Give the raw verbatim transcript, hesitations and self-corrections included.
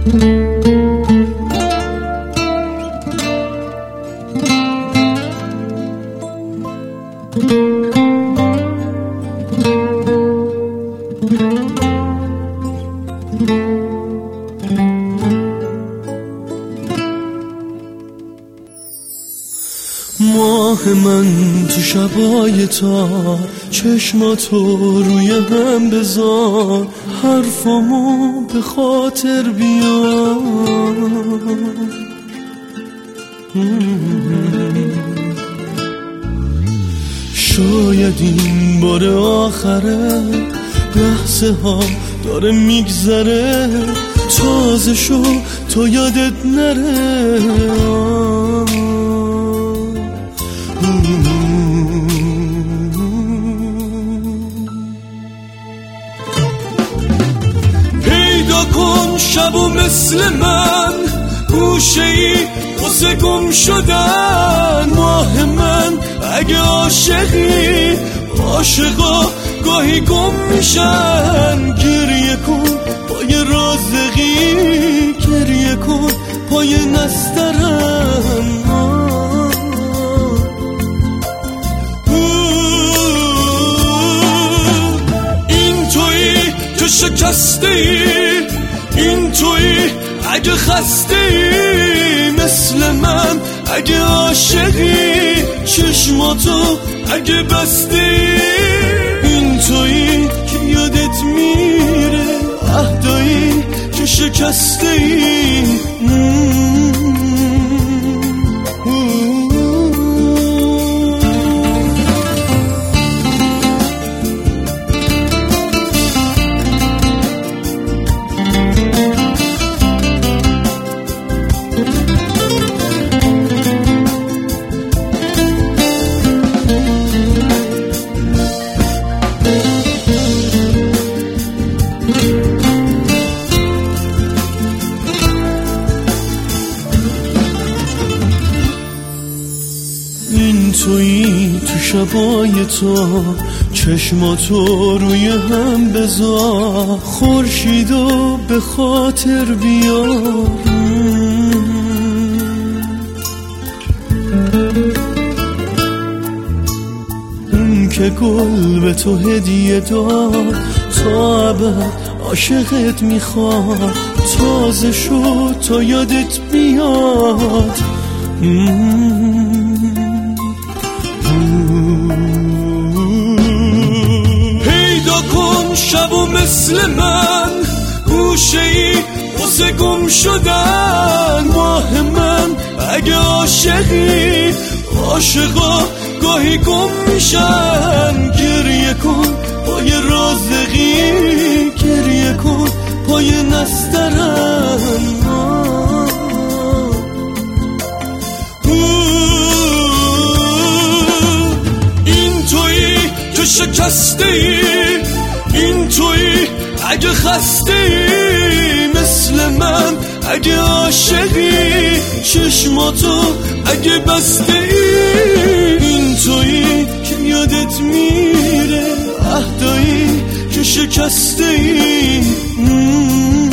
ماه من تو شبای تار، چشماتو روی هم بذار، حرفامو به خاطر بیار. شاید این بار آخره، لحظه ها داره میگذره، تازه شو تو یادت نره. پیدا کن شبو مثل من، گوشه ای واسه گم شدن. ماه من اگه عاشقی، عاشقا گاهی گم میشن. گریه کن پای رازقی، گریه کن پای نسترن. این تویی که شکسته ای، این تویی اگه خسته ای مثل من. اگه عاشقی چشماتو اگه بسته ای، این تویی که یادت میره عهدایی که شکسته ای. این تویی تو شبای تو، چشماتو روی هم بذار، خورشیدو به خاطر بیار. اون که گل به تو هدیه داد، تا ابد عاشقت میخواد. تازه شو تا یادت بیاد. پیدا کن شبو مثل من، گوشه ای واسه گم شدن. ماه من اگه عاشقی، عاشقا گاهی گم میشن. گریه کن پای رازقی، گریه کن پای نسترن. شکسته ای، این تویی اگه خسته ای مثل من. اگه عاشقی چشماتو اگه بسته ای، این تویی که یادت میره عهدایی که شکسته ای.